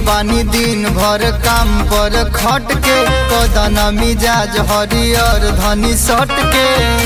बानी दिन भर काम पर खट के कदन मिजाज हरियर धनी सट के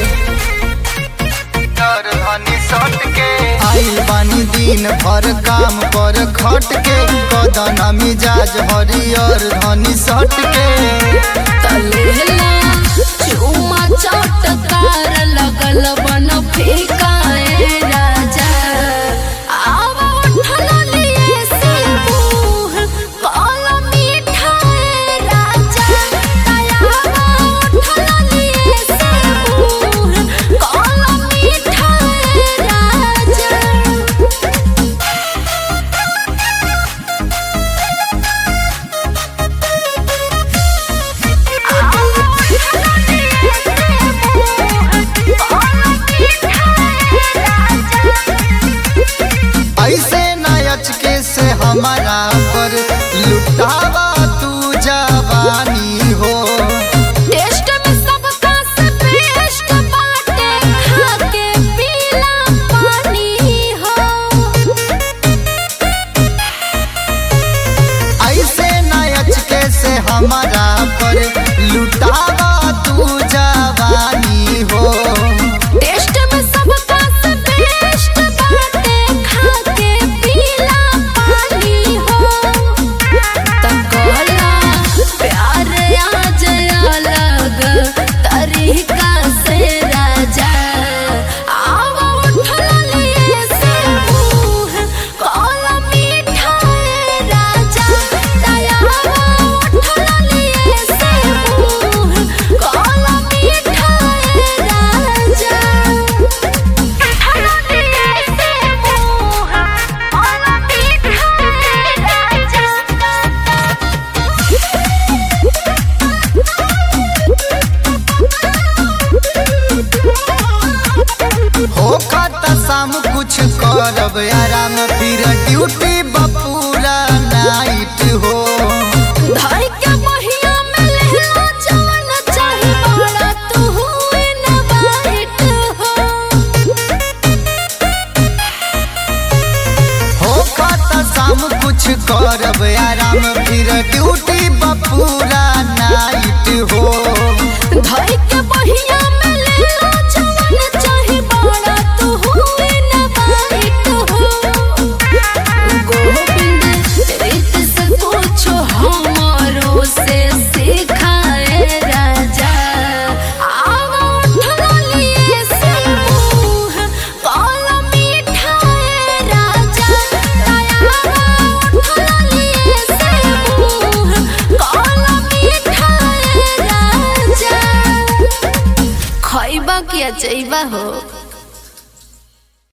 आइल बानी दिन भर काम पर खट के कदन मिजाज हरियर धनी सट के तलेला चुमा चटकार लगल बन फेकाए राजा आव उठल लिए से मुंह काला मीठाए राजा आव उठल लिए से मुंह काला मीठाए राजा ऐसे नचके से हमारा पर लुटावा तू जवानी हो टेस्ट में सबका से बेस्ट बाटे खा के पीला पानी हो ऐसे नचके से हमारा पर लुटावा तू जवानी हो टेस्ट में सबका से बेस्ट बाटे खा के पीला पानी हो तकला प्यार आज अलग तरीका से राजा आव उठल लिए से मुंह काला मीठाए राजा आव उठल लिए से मुंह काला मीठाए राजा हो खाता शाम कुछ करब आराम फिर ड्यूटी बपूरा नाइट हो धाई के महिया में लहला जवन चाही बड़ा तू इन बाइट हो खाता शाम कुछ करब आराम फिर ड्यूटी बपूरा नाइट हो धाई के महिया में लहला जवन चाही बड़ा तू इन बाइट गोविंद रीत से पूछो हमारो से सिखाए राजा आव उठल लिए से मुंह काला मीठाए राजा आव उठल लिए से मुंह काला मीठाए राजा खइबा किया चइबा हो।